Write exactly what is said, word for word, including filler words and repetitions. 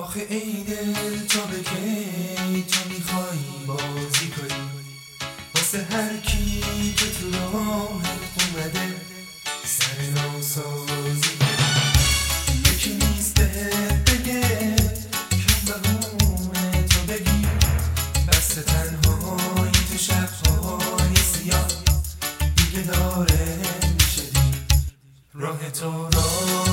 آخه ای دل تو به کی تو میخوای بازی کنی واسه هر کی که تو راهت اومده سر ناسازی کنی. یکی نیست بهت بگه کم بهونه تو بگی بس تنهایی تو شبهای سیاه دیگه داره میشه دید راه تو را